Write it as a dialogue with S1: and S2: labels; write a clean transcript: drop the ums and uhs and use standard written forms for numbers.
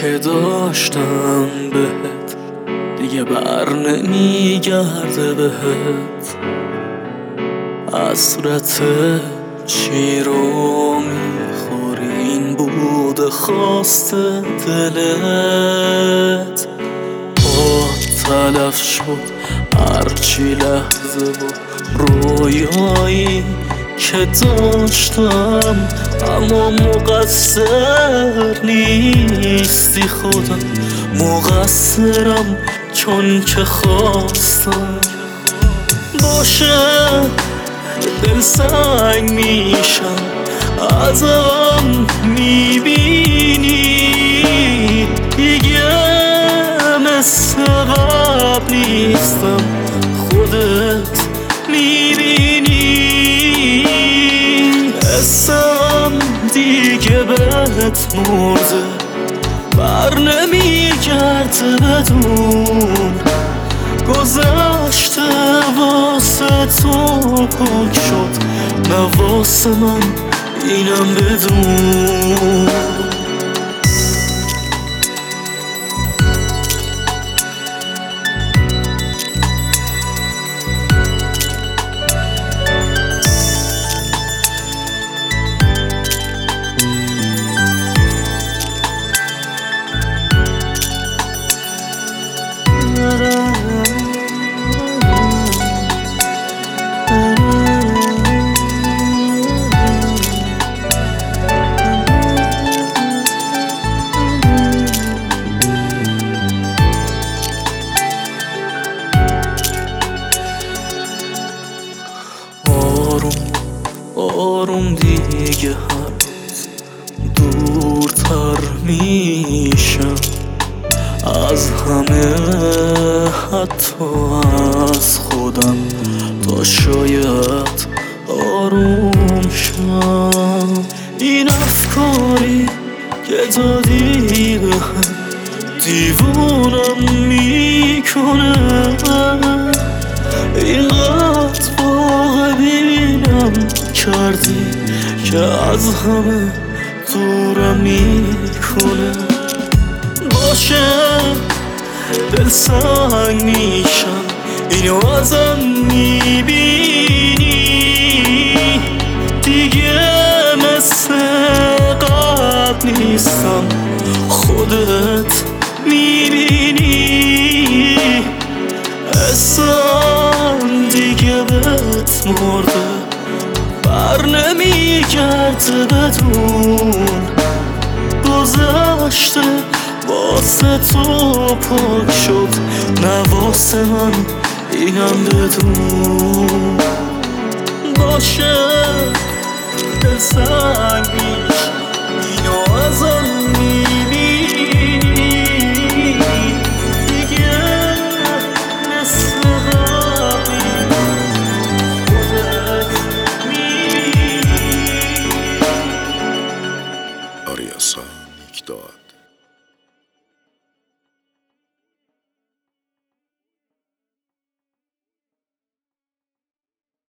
S1: که داشتم بهت دیگه بر نمیگرده بهت. حسرت چی رو میخوری، این بود خواست دلت. تلف شد هرچی لحظه و رویایی که داشتم، اما مقصر نیستی خودم، مقصرم چون که خواستم. باشه دل سنگ میشم، ازم میبینی دیگه مثل قبل نیستم، خودت میبینی. حسم دیگه بهت مرده، بر نمیگرده بدون. گذشته واسه تو پاک شد، نه واسه من اینم بدون. آروم دیگه هر روز دورتر میشم از همه، حتی از خودم، تا شاید آروم شم. این افکاری که دادی به هم دیوونم میکنه، اینقدر واقع بینم کردی که از همه دورم میکنه. باشه دل سنگ میشم، اینو ازم میبینی دیگه مثل قبل نیستم، خودت میبینی. حسم دیگه بهت مرده، بر نمیگرده بدون. گذشته واسه تو پاک شد، نه واسه من اینم بدون. باشه دل سنگ